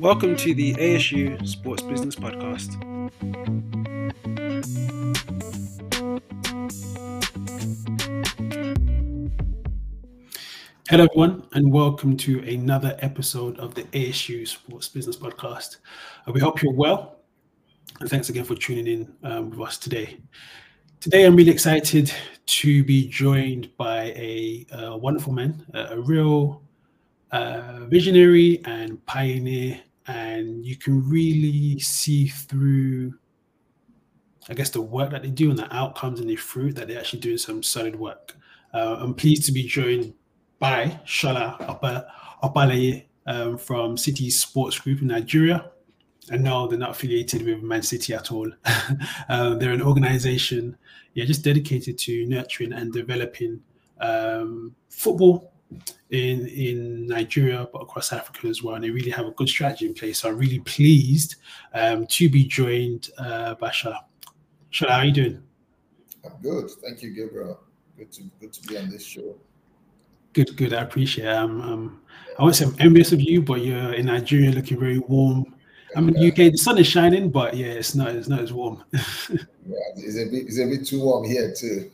Welcome to the ASU Sports Business Podcast. Hello, everyone, and welcome to another episode of the ASU Sports Business Podcast. We hope you're well, and thanks again for tuning in with us today. Today, I'm really excited to be joined by a wonderful man, a real visionary and pioneer, and you can really see through, I guess, the work that they do and the outcomes and the fruit that they're actually doing some solid work. I'm pleased to be joined by Shola Opalaye from City Sports Group in Nigeria. And no, they're not affiliated with Man City at all. They're an organization, just dedicated to nurturing and developing football in Nigeria, but across Africa as well. And they really have a good strategy in place. So I'm really pleased to be joined by Shola. Shola, how are you doing? I'm good. Thank you, Gabriel. Good to be on this show. Good. I appreciate it. I won't say I'm envious of you, but you're in Nigeria looking very warm. I'm in the UK. The sun is shining, but it's not as warm. It's a bit too warm here too.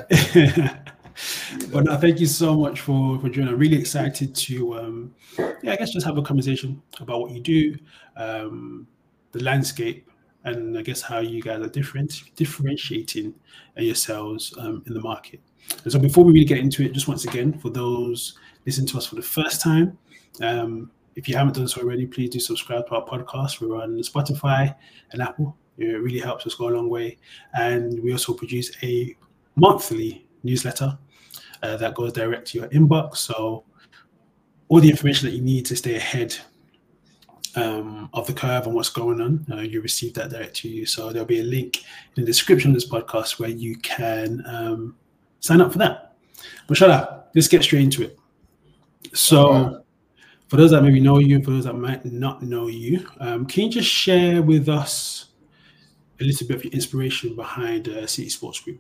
But no, thank you so much for joining. I'm really excited to, I guess just have a conversation about what you do, the landscape, and I guess how you guys are differentiating yourselves in the market. And so before we really get into it, just once again, for those listening to us for the first time, if you haven't done so already, please do subscribe to our podcast. We're on Spotify and Apple. It really helps us go a long way. And we also produce a monthly newsletter that goes direct to your inbox. So all the information that you need to stay ahead of the curve and what's going on, you receive that direct to you. So there'll be a link in the description of this podcast where you can sign up for that. But shut up, let's get straight into it. So for those that maybe know you, for those that might not know you, can you just share with us a little bit of your inspiration behind City Sports Group?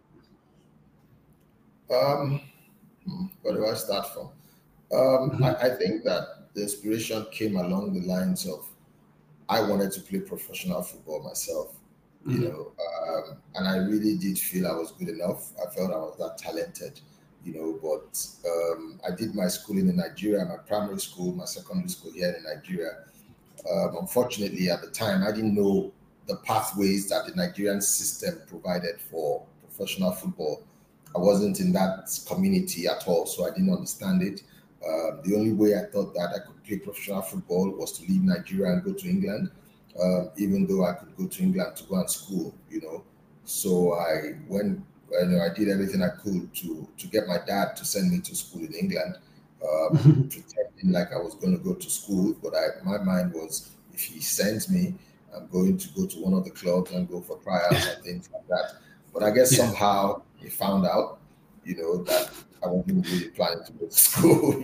Where do I start from? I think that the inspiration came along the lines of I wanted to play professional football myself, and I really did feel I was good enough. I felt I was that talented, but I did my schooling in Nigeria, my primary school, my secondary school here in Nigeria. Unfortunately, at the time, I didn't know the pathways that the Nigerian system provided for professional football. I wasn't in that community at all, so I didn't understand it. The only way I thought that I could play professional football was to leave Nigeria and go to England, even though I could go to England to go and school, So I went, I did everything I could to get my dad to send me to school in England, pretending like I was going to go to school. But my mind was, if he sends me, I'm going to go to one of the clubs and go for trials and things like that. But I guess somehow he found out, that I wasn't really planning to go to school,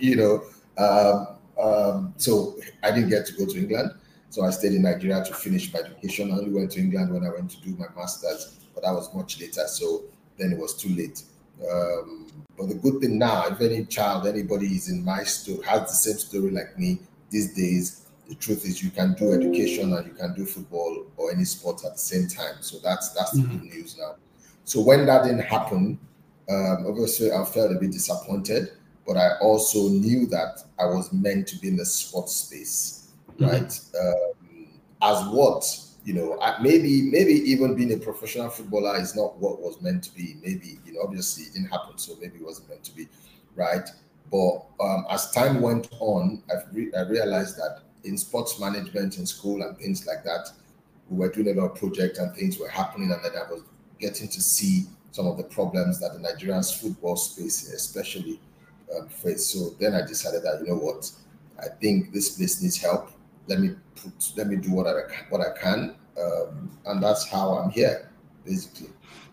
So I didn't get to go to England. So I stayed in Nigeria to finish my education. I only went to England when I went to do my master's, but that was much later. So then it was too late. But the good thing now, if anybody is in my story, has the same story like me these days, the truth is you can do education and you can do football or any sport at the same time. So that's the good news now. So when that didn't happen, obviously I felt a bit disappointed, but I also knew that I was meant to be in the sports space, right? As what, maybe even being a professional footballer is not what was meant to be. Maybe, obviously it didn't happen, so maybe it wasn't meant to be, right? But as time went on, I realized that in sports management in school and things like that, we were doing a lot of projects and things were happening, and then I was getting to see some of the problems that the Nigerian football space especially face. So then I decided that, I think this place needs help. Let me do what I can, and that's how I'm here, basically.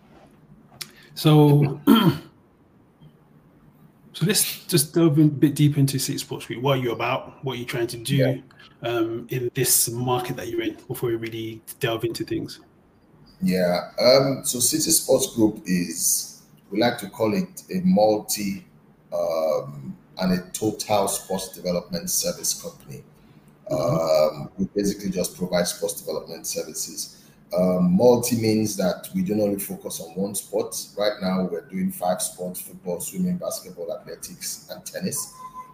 So let's just delve a bit deeper into City Sports Group. What are you about? What are you trying to do in this market that you're in before we really delve into things? Yeah. So City Sports Group is, we like to call it a multi and a total sports development service company. we basically just provide sports development services. Multi means that we don't only focus on one sport. Right now, we're doing 5 sports: football, swimming, basketball, athletics, and tennis.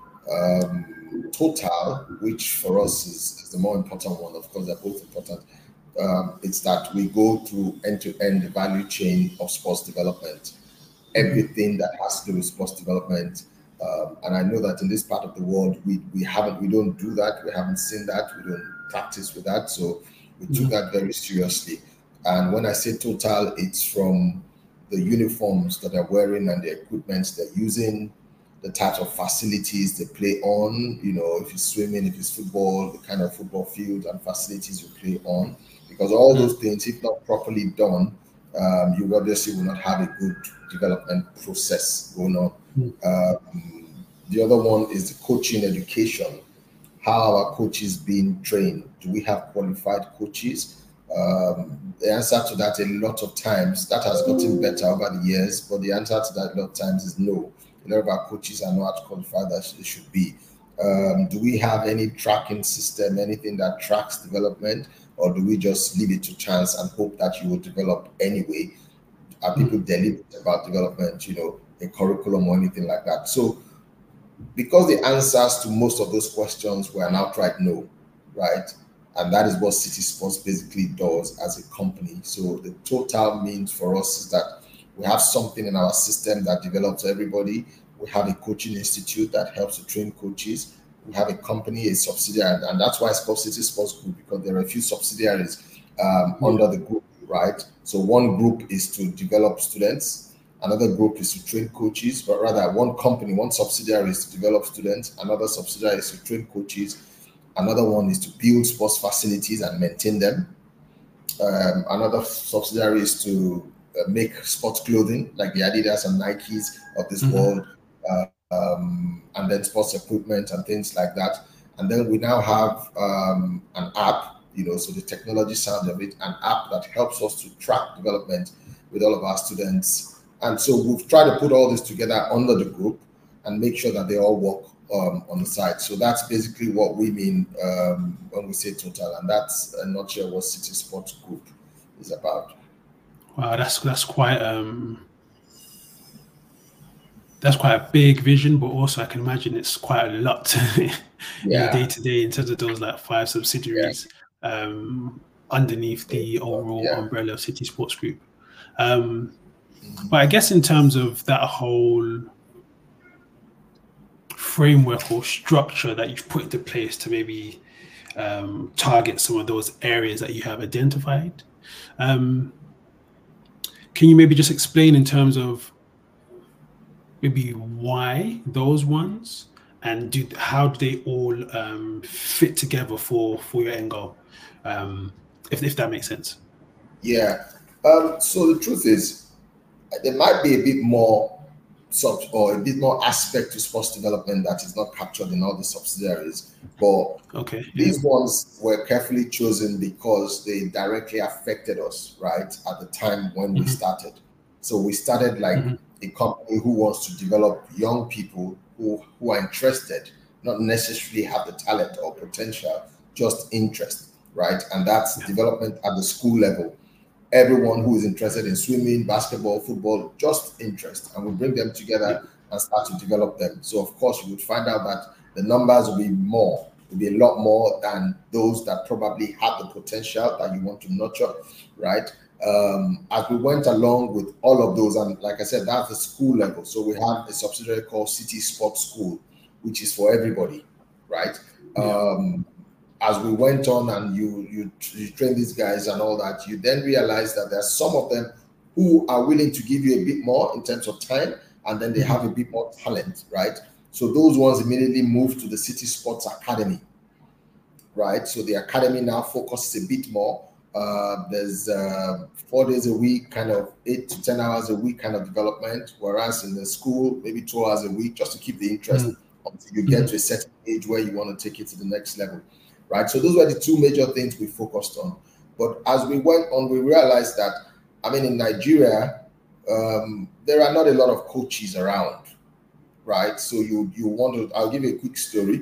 Total, which for us is the more important one, of course, they're both important. It's that we go through end-to-end the value chain of sports development, everything that has to do with sports development. And I know that in this part of the world, we don't do that. We haven't seen that. We don't practice with that. So we took that very seriously. And when I say total, it's from the uniforms that they're wearing and the equipment they're using, the types of facilities they play on, if it's swimming, if it's football, the kind of football field and facilities you play on. Because all those things, if not properly done, you obviously will not have a good development process going on. The other one is the coaching education. How are coaches being trained? Do we have qualified coaches? The answer to that, a lot of times, that has gotten better over the years, but the answer to that a lot of times is no. A lot of our coaches are not qualified as they should be. Do we have any tracking system, anything that tracks development, or do we just leave it to chance and hope that you will develop anyway? Are people deliberate about development, a curriculum or anything like that? So because the answers to most of those questions were an outright no, right? And that is what City Sports basically does as a company. So the total means for us is that we have something in our system that develops everybody. We have a coaching institute that helps to train coaches. We have a company, a subsidiary, and that's why it's called City Sports Group, because there are a few subsidiaries under the group, right? So one group is to develop students, another group is to train coaches, but rather one company, one subsidiary is to develop students, another subsidiary is to train coaches, another one is to build sports facilities and maintain them. Another subsidiary is to make sports clothing like the Adidas and Nikes of this world, and then sports equipment and things like that. And then we now have an app, so the technology side of it, an app that helps us to track development with all of our students. And so we've tried to put all this together under the group and make sure that they all work on the side. So that's basically what we mean when we say total, and that's a nutshell what City Sports Group is about. Wow, that's quite a big vision, but also I can imagine it's quite a lot day to day in terms of those like 5 subsidiaries underneath the overall umbrella of City Sports Group. But I guess in terms of that whole framework or structure that you've put into place to maybe target some of those areas that you have identified, can you maybe just explain in terms of maybe why those ones, and how do they all fit together for your end goal, if that makes sense? Yeah. So the truth is, there might be a bit more or a bit more aspect to sports development that is not captured in all the subsidiaries, but these ones were carefully chosen because they directly affected us right at the time when we started. So we started like a company who wants to develop young people who are interested, not necessarily have the talent or potential, just interest, right? And that's development at the school level. Everyone who is interested in swimming, basketball, football, just interest, and we bring them together and start to develop them. So of course you would find out that the numbers will be a lot more than those that probably have the potential that you want to nurture, right? As we went along with all of those, and like I said, that's the school level. So we have a subsidiary called City Sports School, which is for everybody, right? As we went on and you train these guys and all that, you then realize that there's some of them who are willing to give you a bit more in terms of time, and then they have a bit more talent, right? So those ones immediately move to the City Sports Academy, right? So the academy now focuses a bit more. There's 4 days a week, kind of 8 to 10 hours a week kind of development, whereas in the school, maybe 2 hours a week, just to keep the interest until you get to a certain age where you want to take it to the next level. Right, so those were the 2 major things we focused on. But as we went on, we realized that, in Nigeria, there are not a lot of coaches around, right? So you want to, I'll give you a quick story.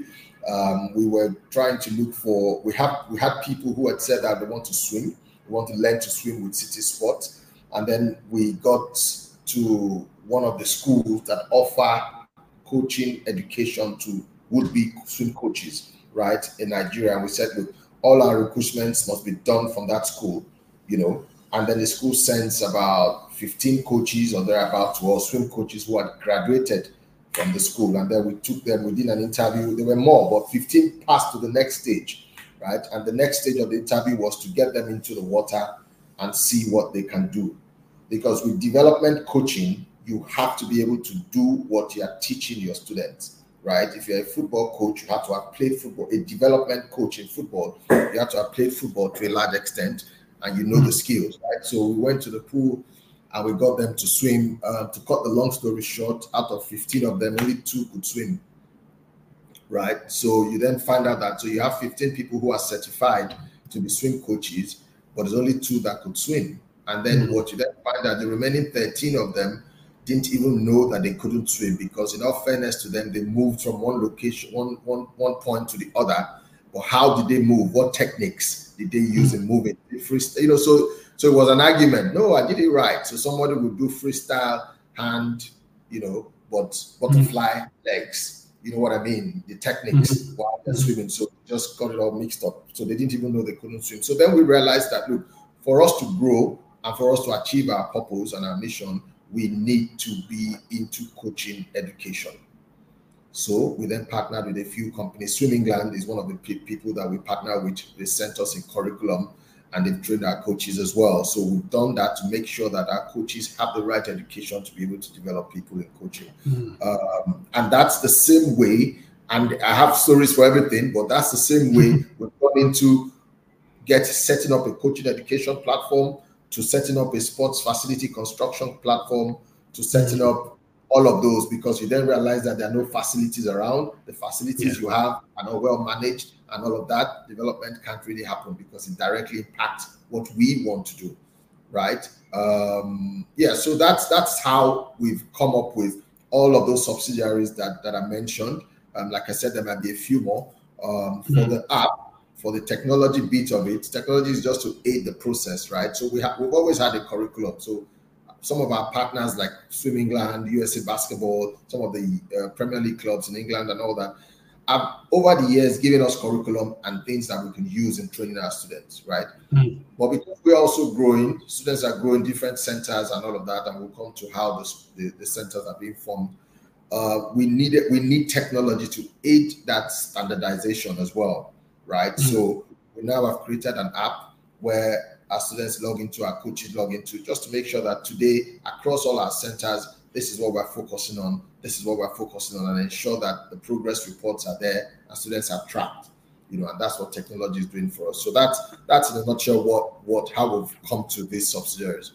We were trying to look for. We had people who had said that they want to swim. They want to learn to swim with City Sports, and then we got to one of the schools that offer coaching education to would-be swim coaches, right, in Nigeria. And we said, look, all our recruitments must be done from that school, and then the school sends about 15 coaches or thereabouts to us, swim coaches who had graduated from the school. And then we took them, we did an interview. There were more, but 15 passed to the next stage, right? And the next stage of the interview was to get them into the water and see what they can do. Because with development coaching, you have to be able to do what you are teaching your students, right? If you're a football coach, you have to have played football. A development coach in football, you have to have played football to a large extent, and you know the skills, right? So we went to the pool and we got them to swim. To cut the long story short, out of 15 of them, only 2 could swim, right? So you then find out that, so you have 15 people who are certified to be swim coaches, but there's only 2 that could swim. And then what you then find out, the remaining 13 of them didn't even know that they couldn't swim, because in all fairness to them, they moved from one location, one point to the other. But how did they move? What techniques did they use in moving? So it was an argument. No, I did it right. So somebody would do freestyle hand, but butterfly legs. You know what I mean? The techniques while they're swimming. So just got it all mixed up. So they didn't even know they couldn't swim. So then we realized that, look, for us to grow and for us to achieve our purpose and our mission, we need to be into coaching education. So we then partnered with a few companies. Swim England is one of the people that we partner with. They sent us a curriculum and they've trained our coaches as well. So we've done that to make sure that our coaches have the right education to be able to develop people in coaching. And that's the same way, and I have stories for everything, but that's the same way we've gone into setting up a coaching education platform, to setting up a sports facility construction platform, to setting up all of those, because you then realize that there are no facilities around. The facilities you have are not well managed, and all of that development can't really happen because it directly impacts what we want to do, right? So that's how we've come up with all of those subsidiaries that I mentioned. Like I said, there might be a few more. For the app, for the technology bit of it, technology is just to aid the process, right? So we've always had a curriculum. So some of our partners like Swim England, USA Basketball, some of the Premier League clubs in England and all that, have over the years given us curriculum and things that we can use in training our students, right? But because we're also growing, students are growing, different centers and all of that, and we'll come to how the centers are being formed. We need technology to aid that standardization as well, right? So we now have created an app where our students log into, our coaches log into, just to make sure that today across all our centers, this is what we're focusing on, and ensure that the progress reports are there and students are tracked, and that's what technology is doing for us. So that's in a nutshell how we've come to these subsidiaries.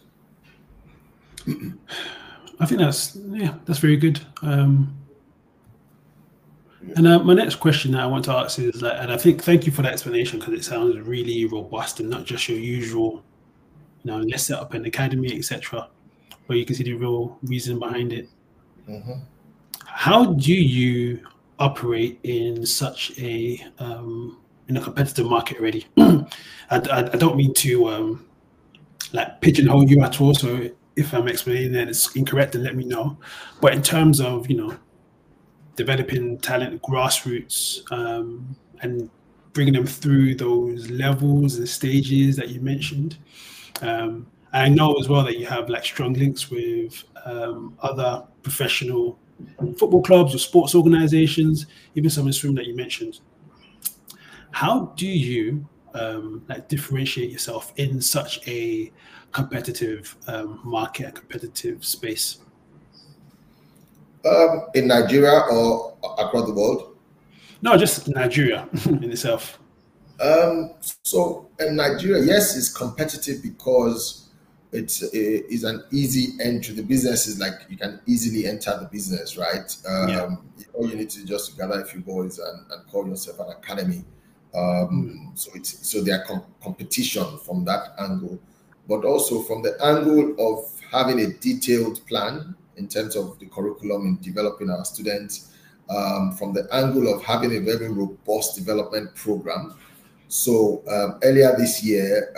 I think that's very good. And my next question that I want to ask is that, and I think thank you for that explanation, because it sounds really robust and not just your usual, let's set up an academy, etc., where you can see the real reason behind it. How do you operate in such a in a competitive market already? I don't mean to pigeonhole you at all. So if I'm explaining that it's incorrect, then let me know. But in terms of developing talent grassroots and bringing them through those levels and stages that you mentioned. I know as well that you have strong links with other professional football clubs or sports organizations, even some in swim that you mentioned. How do you differentiate yourself in such a competitive market, a competitive space? In Nigeria or across the world? No, just Nigeria in itself. So in Nigeria, yes, it's competitive because it's an easy entry. The business is you can easily enter the business, right? All you need to just gather a few boys and call yourself an academy. So there are competition from that angle, but also from the angle of having a detailed plan in terms of the curriculum in developing our students, from the angle of having a very robust development program. So earlier this year,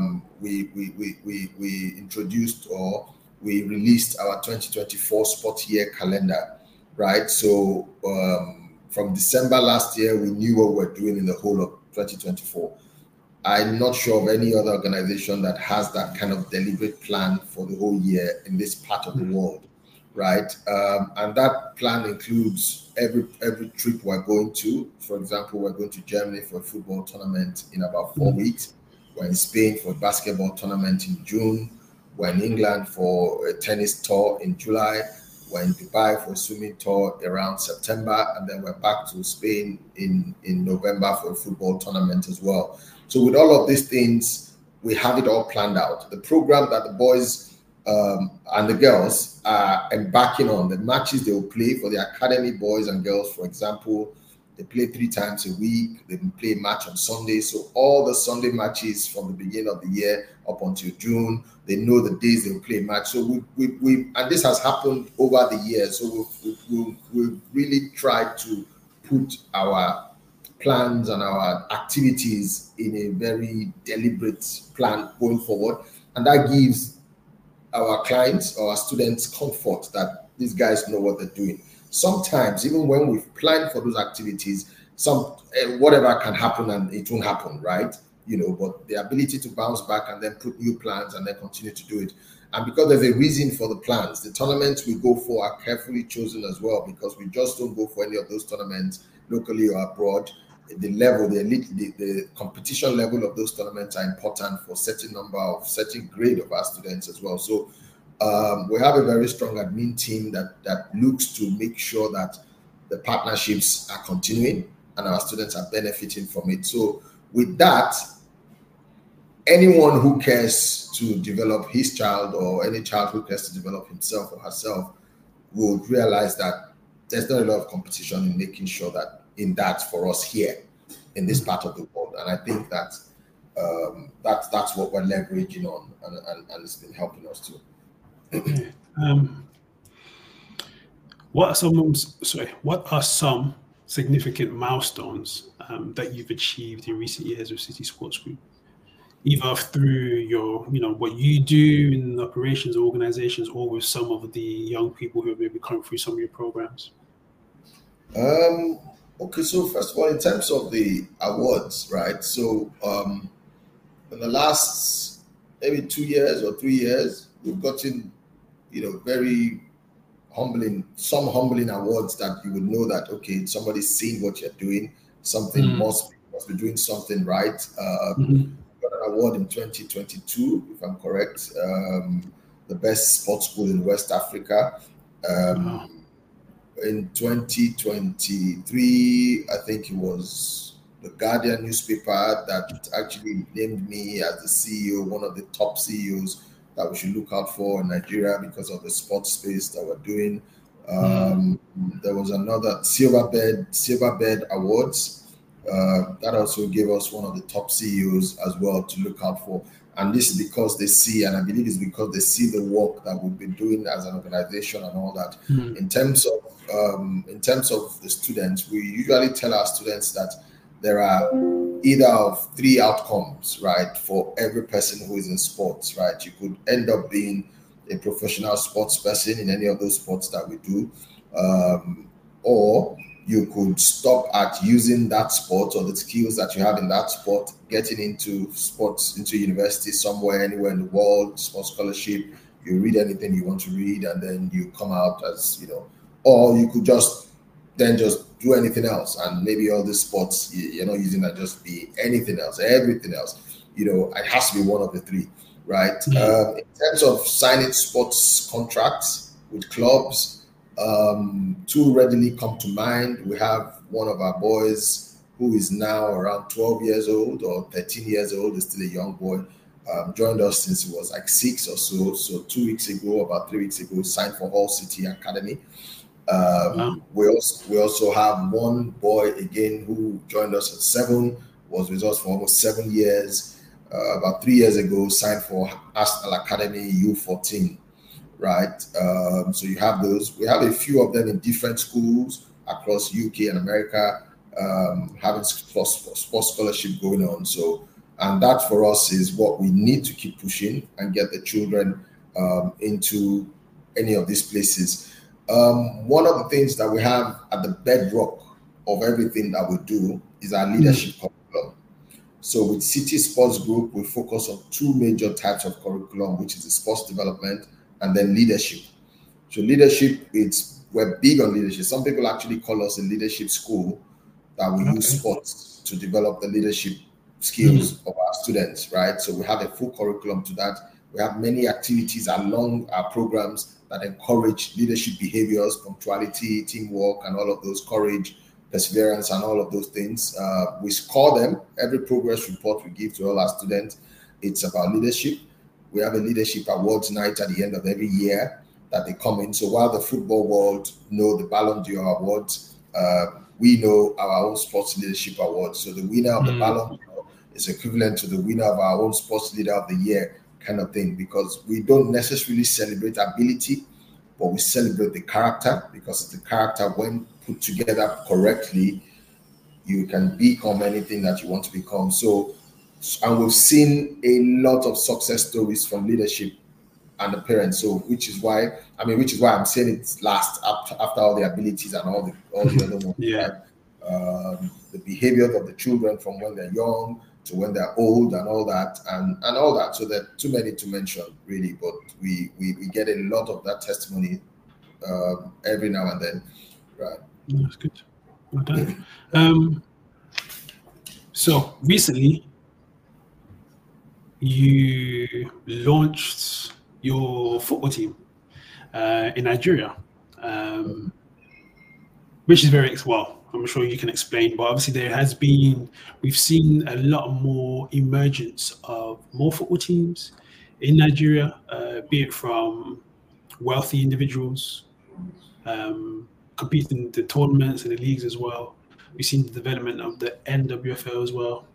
we introduced, or we released our 2024 sport year calendar, right? So from December last year, we knew what we were doing in the whole of 2024. I'm not sure of any other organization that has that kind of deliberate plan for the whole year in this part of the world, right? And that plan includes every trip we're going to. For example, we're going to Germany for a football tournament in about 4 weeks. We're in Spain for a basketball tournament in June. We're in England for a tennis tour in July. We're in Dubai for a swimming tour around September. And then we're back to Spain in November for a football tournament as well. So with all of these things, we have it all planned out. The program that the boys and the girls are embarking on, the matches they will play for the academy boys and girls, for example, they play 3 times a week. They play a match on Sunday. So all the Sunday matches from the beginning of the year up until June, they know the days they will play a match. So we and this has happened over the years. So we've really tried to put our plans and our activities in a very deliberate plan going forward. And that gives our clients or our students comfort that these guys know what they're doing. Sometimes, even when we've planned for those activities, whatever can happen and it won't happen, right? But the ability to bounce back and then put new plans and then continue to do it. And because there's a reason for the plans, the tournaments we go for are carefully chosen as well, because we just don't go for any of those tournaments locally or abroad. The level, the competition level of those tournaments are important for certain grade of our students as well. So we have a very strong admin team that looks to make sure that the partnerships are continuing and our students are benefiting from it. So with that, anyone who cares to develop his child, or any child who cares to develop himself or herself, will realize that there's not a lot of competition in making sure that for us here in this part of the world. And I think that that's what we're leveraging on, and it's been helping us too. What are some significant milestones that you've achieved in recent years with City Sports Group, either through your, what you do in operations or organizations, or with some of the young people who have maybe come through some of your programs? Okay, so first of all, in terms of the awards, right? So in the last maybe 2 years or 3 years, we've gotten, very some humbling awards that you would know that, okay, somebody's seen what you're doing, something must be doing something right. Got an award in 2022, if I'm correct, the best sports school in West Africa. In 2023, I think it was the Guardian newspaper that actually named me as the CEO, one of the top CEOs that we should look out for in Nigeria because of the sports space that we're doing. There was another Silverbird Awards that also gave us one of the top CEOs as well to look out for. And this is because they see, and I believe it's because they see the work that we've been doing as an organization and all that. In terms of the students, we usually tell our students that there are either of 3 outcomes, right, for every person who is in sports, right? You could end up being a professional sports person in any of those sports that we do, or you could stop at using that sport or the skills that you have in that sport, getting into sports, into university somewhere, anywhere in the world, sports scholarship, you read anything you want to read, and then you come out as, or you could just do anything else. And maybe all the sports, you're not using that, just be anything else, everything else. It has to be one of the 3, right? In terms of signing sports contracts with clubs, 2 readily come to mind. We have one of our boys who is now around 12 years old or 13 years old, is still a young boy, joined us since he was like 6 or so. So 2 weeks ago, about 3 weeks ago, signed for Hull City Academy. We also have one boy again who joined us at 7, was with us for almost 7 years. About 3 years ago, signed for Arsenal Academy U14. Right, so you have those. We have a few of them in different schools. across UK and America, having sports scholarship going on. So, and that for us is what we need to keep pushing and get the children into any of these places. One of the things that we have at the bedrock of everything that we do is our leadership curriculum. So with City Sports Group, we focus on two major types of curriculum, which is the sports development and then leadership. So leadership, we're big on leadership. Some people actually call us a leadership school, that we use sports to develop the leadership skills of our students, right? So we have a full curriculum to that. We have many activities along our programs that encourage leadership behaviors, punctuality, teamwork, and all of those, courage, perseverance, and all of those things. We score them. Every progress report we give to all our students, it's about leadership. We have a leadership awards night at the end of every year that they come in. So while the football world know the Ballon d'Or awards, we know our own sports leadership awards. So the winner of the Ballon d'Or is equivalent to the winner of our own sports leader of the year kind of thing, because we don't necessarily celebrate ability, but we celebrate the character, because the character, when put together correctly, you can become anything that you want to become. So, and we've seen a lot of success stories from leadership and the parents. So, which is why I'm saying it's last after all the abilities and all the other ones. Yeah. Right? The behavior of the children from when they're young to when they're old and all that, and all that. So there are too many to mention, really, but we get a lot of that testimony every now and then. Right. That's good. Well done. So recently, you launched your football team in Nigeria, which is very well. I'm sure you can explain, but obviously we've seen a lot more emergence of more football teams in Nigeria, be it from wealthy individuals competing in the tournaments and the leagues as well. We've seen the development of the NWFL as well.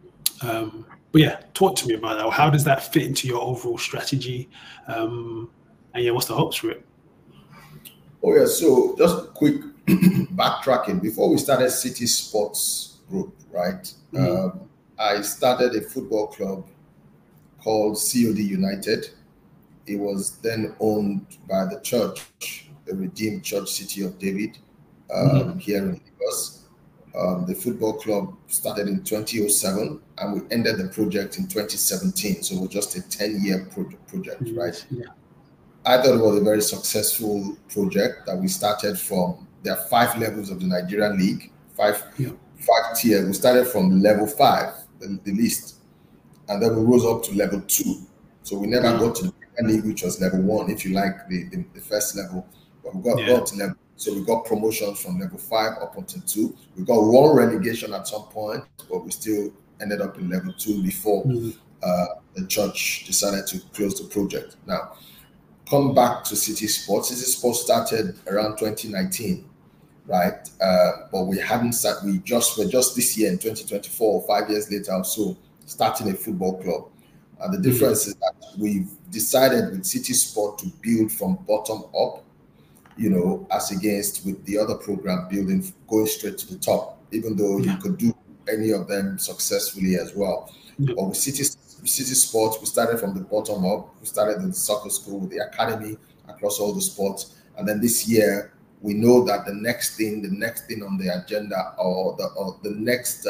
But yeah, talk to me about that. How does that fit into your overall strategy? And yeah, what's the hopes for it? Oh yeah, so just quick backtracking. Before we started City Sports Group, right? I started a football club called COD United. It was then owned by the church, the Redeemed Church City of David, here in Lagos. The football club started in 2007 and we ended the project in 2017. So it was just a 10-year project, right? Yeah. I thought it was a very successful project that we started from. There are 5 levels of the Nigerian League, 5 tiers. We started from level 5, the least, and then we rose up to level 2. So we never got to the Premier League, which was level 1, if you like, the first level. But we got to level. So we got promotions from level 5 up until 2. We got 1 relegation at some point, but we still ended up in level 2 before the church decided to close the project. Now, come back to City Sports. City Sports started around 2019, right? But we hadn't started. We're just this year in 2024, 5 years later or so, starting a football club. And the difference is that we've decided with City Sport to build from bottom up, as against with the other program building, going straight to the top, even though you could do any of them successfully as well. But with City Sports, we started from the bottom up. We started in the soccer school, with the academy across all the sports. And then this year, we know that the next thing on the agenda, or the next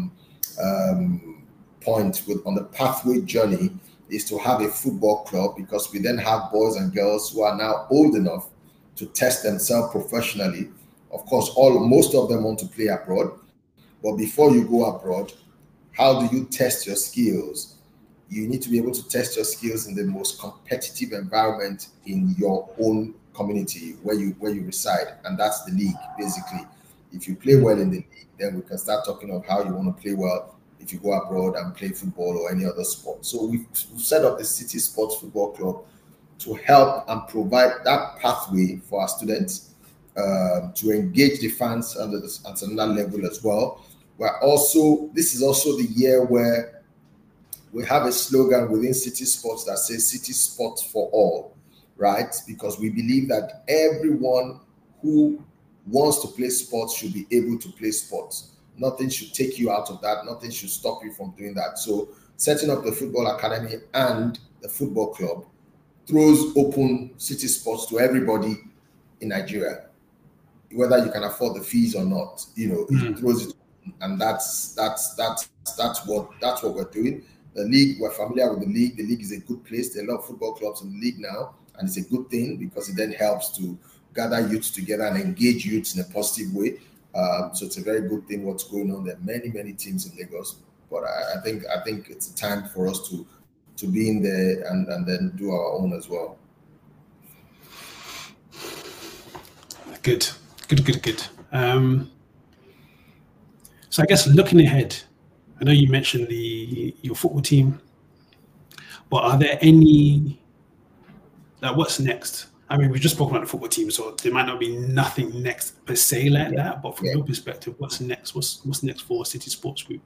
point on the pathway journey, is to have a football club, because we then have boys and girls who are now old enough to test themselves professionally. Of course, most of them want to play abroad, but before you go abroad, how do you test your skills? You need to be able to test your skills in the most competitive environment in your own community where you reside, and that's the league, basically. If you play well in the league, then we can start talking of how you want to play well if you go abroad and play football or any other sport. So we've set up the City Sports Football Club to help and provide that pathway for our students, to engage the fans at another level as well. This is also the year where we have a slogan within City Sports that says City Sports for all, right? Because we believe that everyone who wants to play sports should be able to play sports. Nothing should take you out of that. Nothing should stop you from doing that. So setting up the football academy and the football club throws open city sports to everybody in Nigeria, whether you can afford the fees or not. It throws it, and that's what we're doing. The league, we're familiar with the league. The league is a good place. There are a lot of football clubs in the league now, and it's a good thing because it then helps to gather youths together and engage youths in a positive way. So it's a very good thing what's going on. There are many teams in Lagos, but I think it's a time for us to be in there and then do our own as well. Good. So I guess looking ahead, I know you mentioned your football team, but are there any, what's next? I mean, we just spoke about the football team, so there might not be nothing next per se like that, but from your perspective, what's next? What's next for City Sports Group?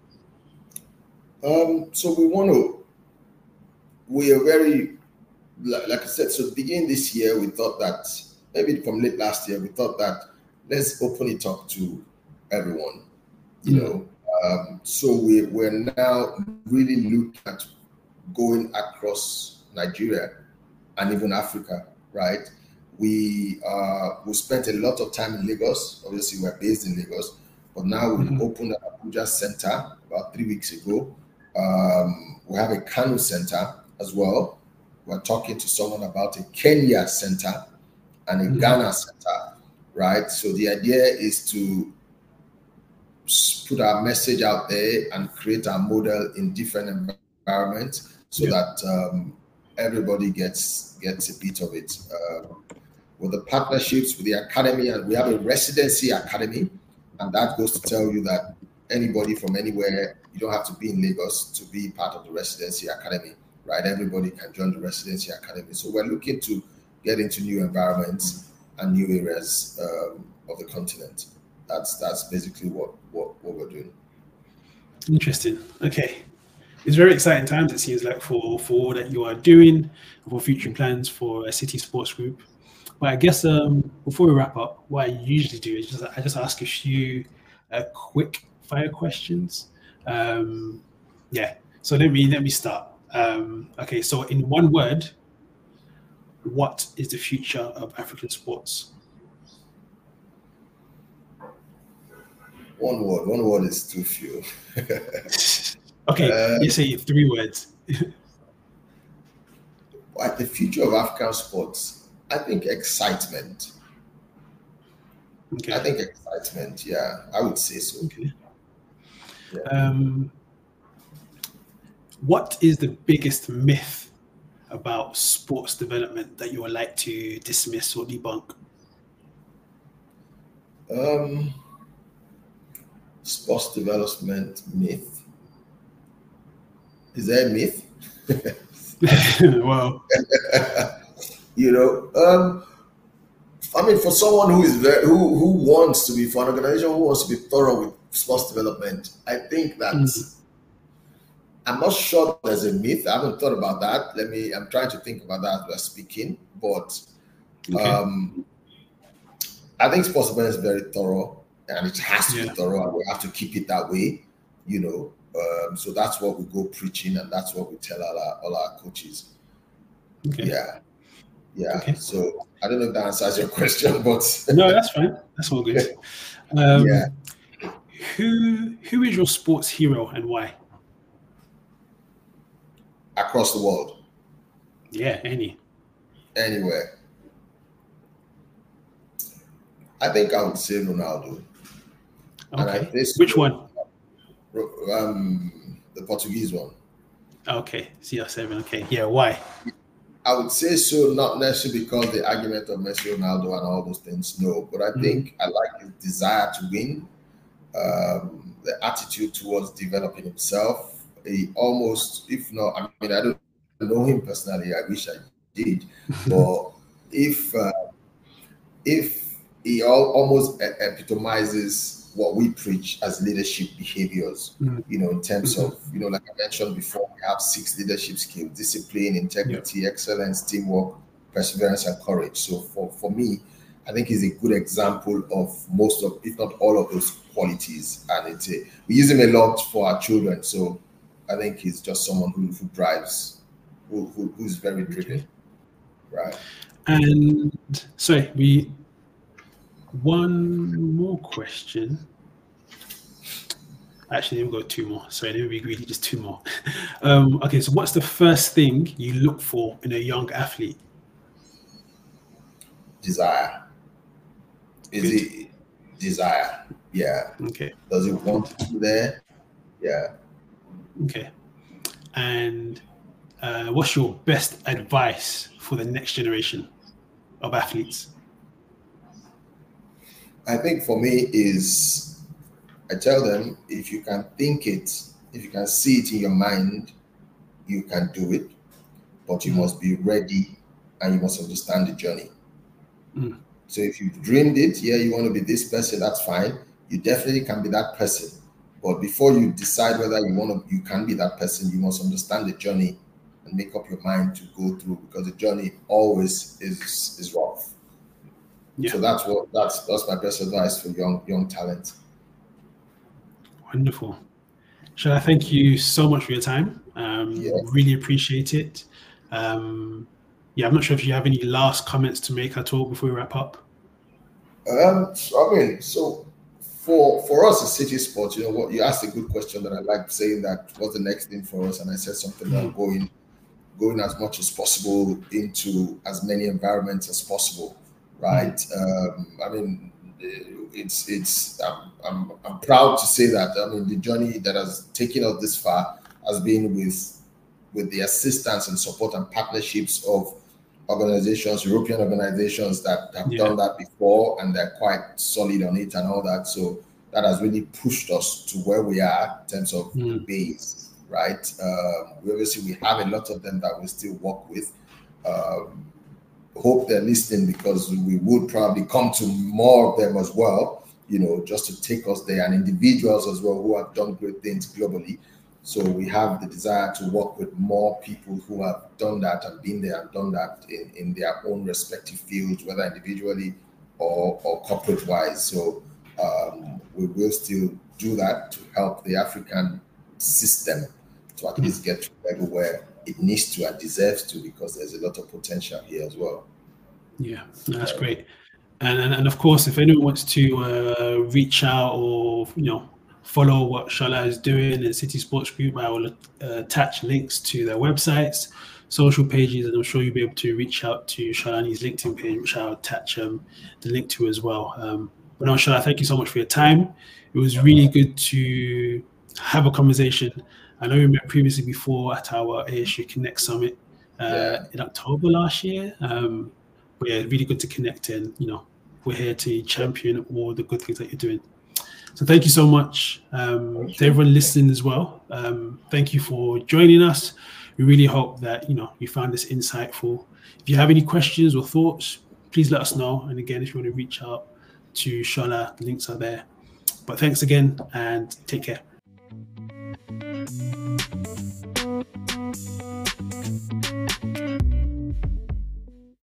So we are very, like I said, so beginning this year, we thought that, maybe from late last year, we thought that let's open it up to everyone, so we're now really looking at going across Nigeria and even Africa, right? We spent a lot of time in Lagos. Obviously, we're based in Lagos, but now we've opened an Abuja center about 3 weeks ago. We have a Kano center as well. We're talking to someone about a Kenya center and a Ghana center, right? So the idea is to put our message out there and create our model in different environments so that everybody gets a bit of it. With the partnerships with the academy, and we have a residency academy, and that goes to tell you that anybody from anywhere, you don't have to be in Lagos to be part of the residency academy, right? Everybody can join the residency academy. So we're looking to get into new environments and new areas of the continent. That's basically what we're doing. Interesting. Okay. It's very exciting times, it seems like, for all that you are doing, for future plans for a City Sports Group. But I guess before we wrap up, what I usually do is I just ask a few quick fire questions. So let me start. Okay, so in one word, what is the future of African sports? One word is too few. Okay, you say 3 words. The future of African sports, I think excitement. Okay. I think excitement, yeah, I would say so. Okay. Yeah. What is the biggest myth about sports development that you would like to dismiss or debunk? Sports development myth. Is there a myth? Wow. I mean, for someone who is who wants to be, for an organization who wants to be thorough with sports development, I think that I'm not sure there's a myth. I haven't thought about that. I'm trying to think about that as we're speaking, but I think sports development is very thorough, and it has to be thorough, and we have to keep it that way, so that's what we go preaching, and that's what we tell all our coaches. Okay. Yeah. Okay. So I don't know if that answers your question, but no, that's fine. That's all good. Who is your sports hero and why? Across the world. Yeah, anywhere. I think I would say Ronaldo. Okay. Which one? The Portuguese one. Okay, CR7. Okay, yeah. Why? I would say so, not necessarily because the argument of Messi, Ronaldo, and all those things. No, but I think I like his desire to win, the attitude towards developing himself. He almost, if not, I mean, I don't know him personally. I wish I did, but if he almost epitomizes what we preach as leadership behaviors, in terms of, like I mentioned before, we have 6 leadership skills: discipline, integrity, excellence, teamwork, perseverance, and courage. So for me, I think he's a good example of most of, if not all of those qualities. And we use him a lot for our children. So I think he's just someone who drives, who's very driven. Okay. Right. And sorry, one more question. Actually, we've got two more. Sorry, let me be greedy, just two more. Okay, so what's the first thing you look for in a young athlete? Desire. Is it desire? Yeah. Okay. Does he want to be there? Yeah. Okay. And what's your best advice for the next generation of athletes? I think for me is, I tell them, if you can think it, if you can see it in your mind, you can do it, but you must be ready and you must understand the journey. So if you've dreamed it, yeah, you want to be this person, that's fine. You definitely can be that person. But before you decide whether you can be that person, you must understand the journey and make up your mind to go through, because the journey always is rough. Yeah. So that's my best advice for young talent. Wonderful. Shola, thank you so much for your time. Really appreciate it. I'm not sure if you have any last comments to make at all before we wrap up. So for us as City Sports, what you asked a good question that I like saying, that what's the next thing for us, and I said something about going as much as possible into as many environments as possible, right? I'm proud to say that. The journey that has taken us this far has been with the assistance and support and partnerships of organizations, European organizations that have done that before, and they're quite solid on it and all that. So that has really pushed us to where we are in terms of base, right? We have a lot of them that we still work with. Hope they're listening, because we would probably come to more of them as well, just to take us there, and individuals as well who have done great things globally. So we have the desire to work with more people who have done that and been there and done that in their own respective fields, whether individually or corporate-wise. So we will still do that to help the African system to at least get to a level where it needs to and deserves to, because there's a lot of potential here as well. Yeah, that's great. And of course, if anyone wants to reach out or follow what Shola is doing in City Sports Group, I will attach links to their websites, social pages, and I'm sure you'll be able to reach out to Sholani's LinkedIn page, which I'll attach the link to as well. But no, Shola, thank you so much for your time. It was really good to have a conversation. I know we met previously before at our ASU Connect Summit in October last year. But yeah, really good to connect, and we're here to champion all the good things that you're doing. So thank you so much to everyone listening as well. Thank you for joining us. We really hope that you found this insightful. If you have any questions or thoughts, please let us know. And again, if you want to reach out to Shola, the links are there. But thanks again, and take care.